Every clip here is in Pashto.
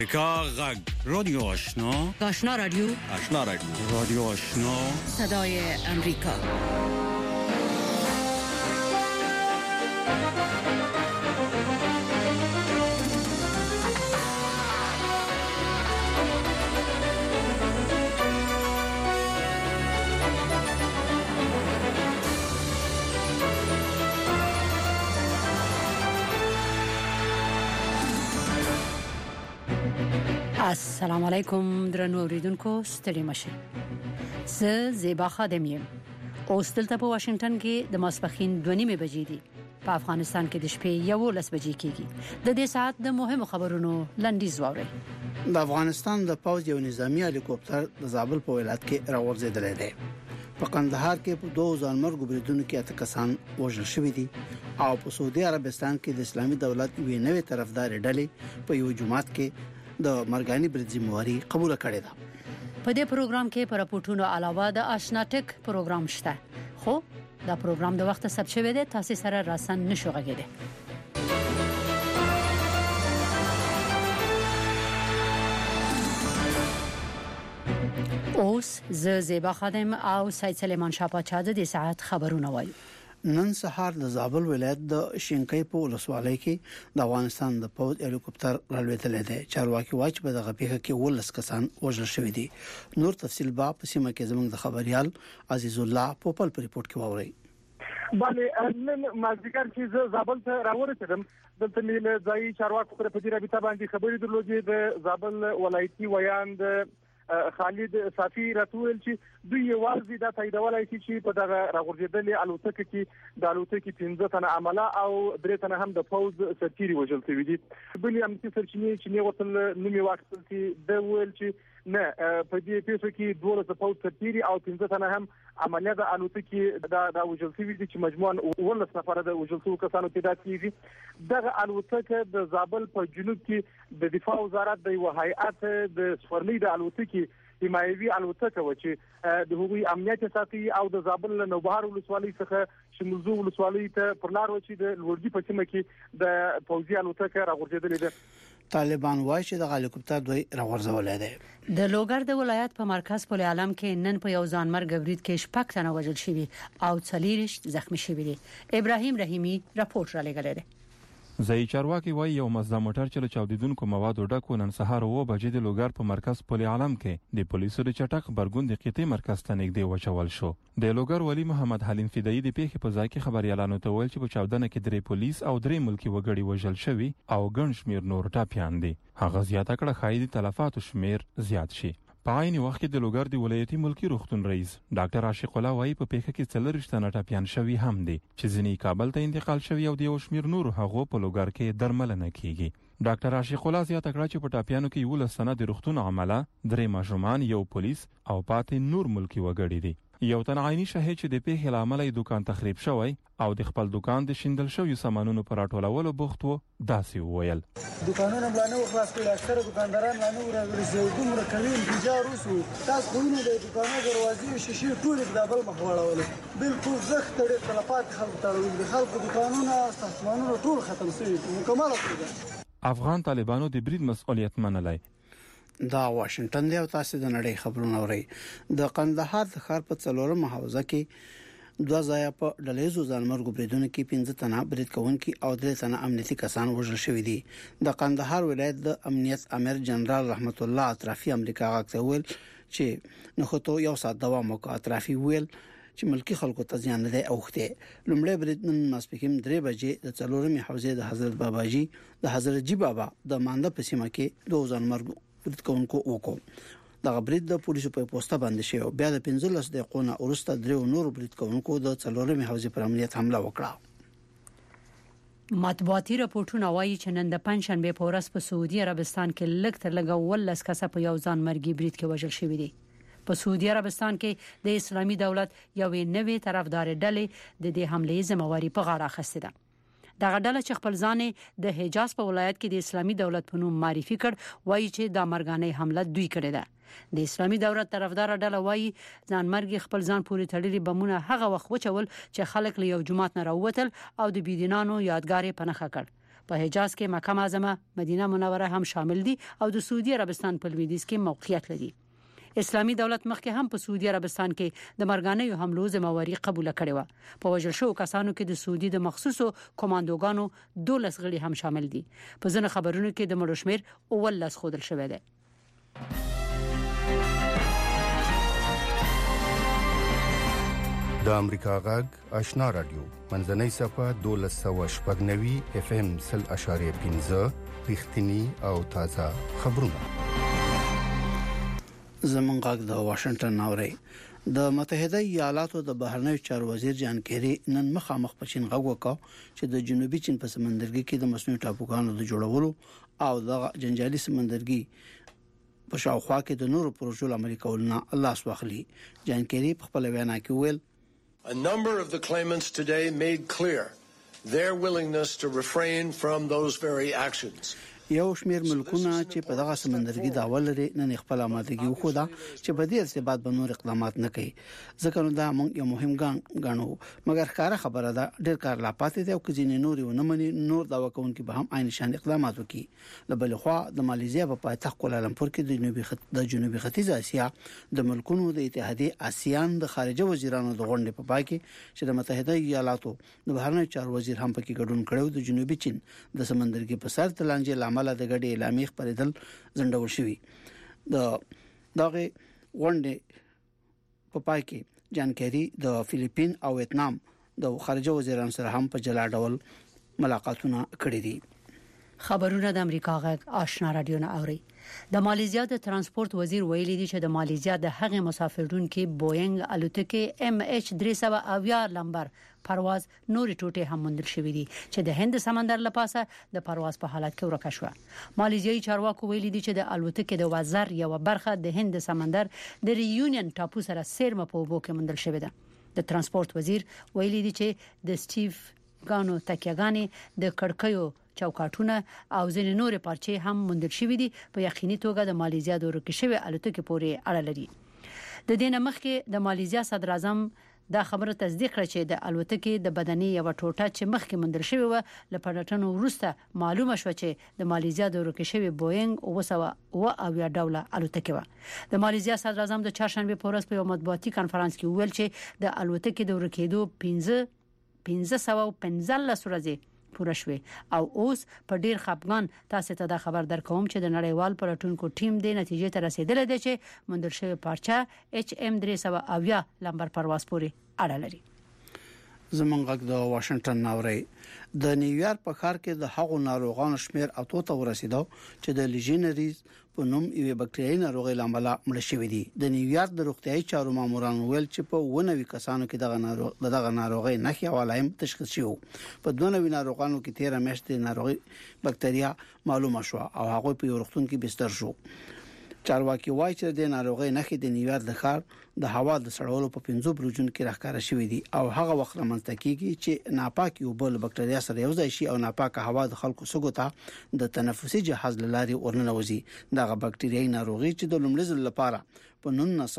غږ رادیو آشنا رادیو رادیو آشنا صدای امریکا. السلام علیکم درنو اوریدونکو ستړي مشه. زه زیبا خادم یم. اوس دلته په واشنگټن کې د ماسپخین 2:30 بجې دي. په افغانستان کې د شپې 11 بجې کېږي. د دې ساعت د مهمو خبرونو لنډیز واورئ. د افغانستان د پوځ یو نظامی هلیکوپټر د زابل په ولایت کې راغورځېدلی دی. په قندهار کې په 2000 مرګ بریدونو کې 8 کسان وژل شوي دي او په سعودي عربستان کې د اسلامي دولت یوې نوې طرفدار ډلې په یو جماعت کې د مرګاني برید ذمہواری قبول کړې ده. په دې پروګرام کې پر راپورټونو علاوه د آشنا ټک پروګرام شته. خو دا پروګرام د وخت ثبت شوی دی، تاسو سره راسن نشو غږیدل. اوس زیبا خادم او سید سلیمان شاپاچا د ساعت خبرونه وایي. نن سهار د زابل ولایت د شینکۍ په ولسوالۍ کې د افغانستان د پوځ هلیکوپټر رالوېدلی دی. چارواکي وايي چې په دغه پیښه کې 19 کسان وژل شوي دي. نور تفصیل به په سیمه کې زموږ د خبريال عزیز الله پوپل په ریپورت کې واوري. باندې نن مازیګر چې زابل ته راورسېدم، دلته مې له ځایي چارواکو سره په دې رابطه باندې خبرې درلودې. د زابل ولایتي ویاند خالد صافي راتول چې دوی یوازې دا تاییدولای شي چې په دغه راغورځېدلې الوتکه کې د الوتکې 15 تنه عمله او 3 تنه هم د پوز سرتيري وژل شوي دي. بلې امنیتي سرچینې چې نه وصل نیمه وخت کې د ویل چې نه په دې پیښه کې 12 پوز سرتيري او 15 تنه هم عملیه د الوتکې د وژل شوي دي چې مجموعاً 19 نفر د وژل شوو کسانو تعداد کیږي. دغه الوتکه د زابل په جنوب کې د دفاع وزارت د یو هیئات د سورلۍ د الوتکې حمایوي الوتکه و چې د هغوی امنیت ساتي او د زابل نوبهار ولسوالۍ څخه شمولزو ولسوالۍ ته پر لار و چې د لوړګي په سیمه کې د پوځي الوتکه راغورځېدلې ده. طالبان وايي چې د هلیکوپټر دوی راغورځولې ده. د لوګر د ولایت په مرکز پل عالم کې نن په یو ځانمرګ برید کې 6 تنه وژل شوي او 40 زخمی شوي دي. ابراهیم رحیمی راپورټ را لګلې ده. ځای چارواکي وايي یو مزدا موټر چې له چاودیدونکو موادو ډک و نن سهار 9 بجې د لوګر په مرکز پل عالم کې د پولیسو د چټک برګون د قطعي مرکز ته نږدې وچول شو. د لوګر ولی محمد حلیم فدایی د پیښې په ځای کې خبريالانو ته ویل چې په چاودنه کې 3 پولیس او 3 ملکی وګړي وژل شوي او ګڼ شمیر نور ټاپیان دي. هغه زیاته کړه خایي د تلفاتو شمیر زیات شي. په عین وخت کې د لوګر د ولایتي ملکی روغتون رئیس ډاکټر عاشق الله وايي په پیښه کې 40 تنه ټاپیان شوي هم دي چې ځینې کابل ته انتقال شوي او د یو شمیر نور هغه په لوګر کې درملنه کیږي. ډاکټر عاشق الله زیاته کړه چې په ټاپیانو کې 19 تنه د روغتون عمله، 3 ماشومان، یو پولیس او پاتې نور ملکی وګړي دي. یو تن عیني شاهد چې د پیښې لامل یې دکان تخریب شوی او د خپل دکان د شیندل شوی سامانونو پر راټولولو بوخت و، داسې وویل: دکانونه بلانه خلاص کړل، اکثر دکانداران نه ورغلي، دومره کوي انفجار وشو، تاسو خونه د دکانونو دروازې شیشې ټول د بل مخ وړول، بالکل زخت ډېر تلفات خلک تړول دي، خلکو دکانونه ساختمانونه ټول ختم شوي مکمل کړل. افغان طالبانو د برید مسؤلیت منلای. دا واشنگټن دی او تاسو د نړۍ خبرونه اورئ. د قندهار د ښار په 4 محافظه کې 2 ځای په ډلېزو ځانمرګ بریدونو کې 15 تنه برید کوونکي او 3 تنه امنیتي کسان وژل شوي دي. د قندهار ولایت د امنیت امیر جنرال رحمت الله اطرافي امریکا غاکتول چې نو خو یو سات دوام وکړ. اطرافي ویل چې ملکی خلکو ته ځان نه دی اوخته. لومړی برید نن ماسپخین 3 بجې د 4 حوزې د حضرت باباجي د حضرت جی بابا د مانده په سیمه کې 2 ځانمرګ برید کوونکو وکړ. دغه برید د پولیسو په پوسټه باندې شو. بیا د 15 دقیقو وروسته 3 نور برید کوونکو د 4 حوزې پر امنیت حمله وکړه. مطبوعاتي راپورټونه وایي چې نن د پنځشنبه په ورځ په سعودي عربستان کې لږ تر لږه 19 کسه په یو ځانمرګي برید کې وژل شوي دي. په سعودي عربستان کې د اسلامي دولت یوې نوې طرفدار ډلې د دې حملې ذمہواری په غاړه اخیسته ده. دغه ډله چې خپل ځان د حجاز په ولایت کې د اسلامي دولت په نوم معرفي کړ، وایي چې دا مرګانه حمله دوی کړې ده. د اسلامي دولت طرفدار ډله وایي ځانمرګي خپل ځان پورې تړلي بمونه هغه وخت وچول چې خلک له یو جماعت نه راووتل او د بيدینانو یادګار په نخښه کړ. په حجاز کې مکه معظمه، مدینه منوره هم شامل دي او د سعودي عربستان په لویدیځ کې موقعیت لري. اسلامي دولت مخکې هم په سعودي عربستان کې د مرګانیو حملو ذمہواری قبول کړې و. په وژل شو کسانو کې د سعودي د مخصوصو کمانډوګانو 12 غړي هم شامل دي. په ځینو خبرونو کې د مړو شمیر 12 خودل شوی دی. د امریکا غږ آشنا رادیو منځنۍ صفه 1290 FM 0.5 رښتینی او تازه خبرونه. زمونږ غږ د واشنگټن ناوري. د متحده ایالاتو د بهرنیو چارو وزیر جان کیری نن مخامخ په چین غږ وکړ چې د جنوبي چین په سمندرګي کې د مصنوعي ټاپوګانو د جوړولو او د جنجالي سمندرګي په شاوخوا کې د نورو پروژو عملي کولو نه الله واخلي. جان کیری په خپل وینا کې ویل A number of the claimants today made clear their willingness to refrain from those very actions. یو شمیر ملکونه چې په دغه سمندرګي د اول لري نن خپل آمادګي وخوده چې په دې ارتباط به نور اقدامات نه کوي. ځکه نو دا موږ یو مهم ګڼو، مګر ښکاره خبره ده ډېر کار لا پاتې دی او کځینې نور یو نه مني نور دا وکونکي به هم عین شان اقدامات وکړي. لبل خو د ماليزیا په پایتخت کوالالمپور کې د جنوبي ختیځ اسیا د ملکونو د اتحادیه آسیان د خارجه وزیرانو د غونډې په پای کې چې د متحده ایالاتو د بهرنیو چارو وزیر هم پکې ګډون کړو د جنوبي چین د سمندرګي په سر تلانجې د غړي اعلامیه خبردل زندول شوی. د دغه غونډې په پای کې جان کیری د فلیپین او ویتنام د خارجه وزیرانو سره هم په جلا ډول ملاقاتونه کړي دي. خبرونه د امریکا غږ آشنا رادیو نه اوري. د ماليزیا د ترانسپورت وزیر ویلي دی چې د ماليزیا د هغې مسافرونکو بوینګ الوتکې MH370 لمبر پرواز نوري ټوټې هم موندل شوې دي چې د هند سمندر لپاسه د پرواز په حالت کې ورکه شو. ماليزیایي چارواکو ویلي دي چې د الوتکې د وزر یو برخه د هند سمندر د ریونین ټاپو سره سیرمه په اوبو کې موندل شوې ده. د ترانسپورت وزیر ویلي دی چې د سټیف ګانو تکیهګانې د کړکیو چوکاټونه او ځینې نورې پارچې هم موندل شوې دي. په یقیني توګه د ماليزیا د ورکې شوی الوتکې پورې اړه لري. د دې نه مخکې د ماليزیا صدر اعظم دا خبره تصدیق کړه چې د الوتکې د بدني یو ټوټه چې مخکې موندل شوی و لپاره وروسته معلومه شو چې د ماليزیا د ورکې شوی بوینګ 909 ډوله الوتکې و. د ماليزیا صدر اعظم د چهارشنبه په ورځ په یو مطبوعاتي کانفرنس کې ویل چې د الوتکې د ورکېدو 1515 ورځې پوره شوه او اوس په ډیر خپګان تاسو ته دا خبر درکوم چې د نړیوال پلټونکو ټیم د نتیجې ته رسیدل دي چې موندل شوی پارچه HM370 لمبر پرواز پورې اړه لري. زمونږ غږ د واشنگټن ناوري. د نیویارک په ښار کې د هغو ناروغانو شمیر اتو ته ورسیدو چې د لیژنریز په نوم یو بکټریايي ناروغي لامل مړ شوی دي. د نیویارک د روغتيایي چارو ماموران ویل چې په 90 کسانو کې دغه ناروغي نښې او علائم تشخیص شوه. په 92 ناروغانو کې 13 میاشتې ناروغي بکټریا معلومه شو او هغه په یو روغتون کې بستر شو. چارواکي وایي چې د ناروغي نښې د نیویارک د ښار د هوا د سړولو په 15 برجونو کې راښکاره شوې دي او هغه وخت رامنځته کیږي چې ناپاک یو بل بکټریا سره یو ځای شي او ناپاکه هوا د خلکو سږو ته د تنفسي جهاز لاري ورننوځي. دغه بکټریايي ناروغي چې د لومړي ځل لپاره په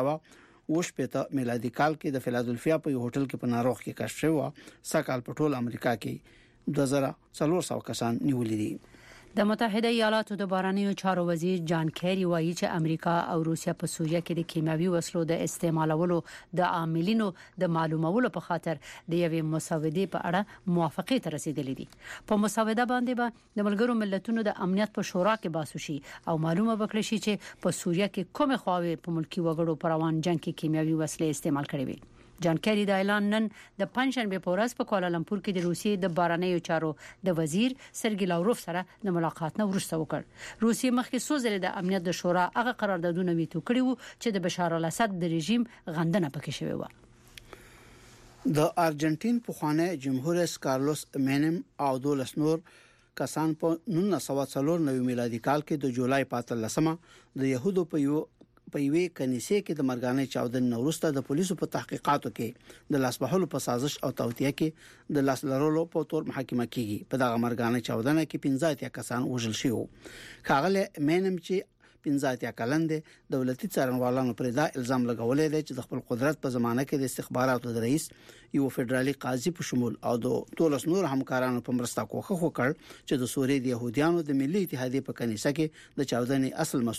1980 میلادي کال کې د فیلادلفیا په یو هوټل کې په ناروغ کې کشف شوه، سکهال په ټول امریکا کې 2400 کسان نیولې دي. د متحده ایالاتو د بهرنیو چارو وزیر جان کیری وایي چې امریکا او روسیا په سوریه کې د کیمیاوي وسلو د استعمالولو د عاملینو د معلومولو په خاطر د یوې مسودې په اړه موافقه ته رسیدلې دي. په مسوده باندې به د ملګرو ملتونو د امنیت په شورا کې باسو شي او معلومه وکړي شي چې په سوریه کې کومه خواوې په ملکی وګړو پر روان جنگ کې کیمیاوي وسلې استعمال کړي وي. جان کیری د اعلان نن د پنځشنبه په ورځ په کوالالمپور کې د روسیې د بهرنیو چارو د وزیر سرګی لاوروف سره د ملاقات نه وروسته وکړ. روسیې مخکې سوزره د امنیت د شورا هغه قراردادونه ویتو کړی وو چې د بشار الاسد د رژیم غندنه پکې شوی و. د ارجنټین پخوانی جمهور رئیس کارلوس مینم او 12 نور کسان په 1994 میلادي کال کې د جولای 15 د يهودو په یوې کنيسې کې د مرګانې چاودنې نورسته د پولیسو په تحقیقاتو کې د لاس بهلو په سازش او توطئه کې د لاس لرلو په تور محاکمه کیږي. په دغه مرګانې چاودنه کې 15 کسان وژل شوي. ښاغلی مینم چې 15 کلن دی دولتي څارنوالانو پر دا الزام لګولې دی چې د خپل قدرت په زمانه کې د استخباراتو د رئیس یو فدرالي قاضي په شمول او د 13 نور همکارانو په مرسته کوخه وکړ چې د سوریې د يهودانو د ملي اتحادیې په کنيسه کې د چاودنې اصل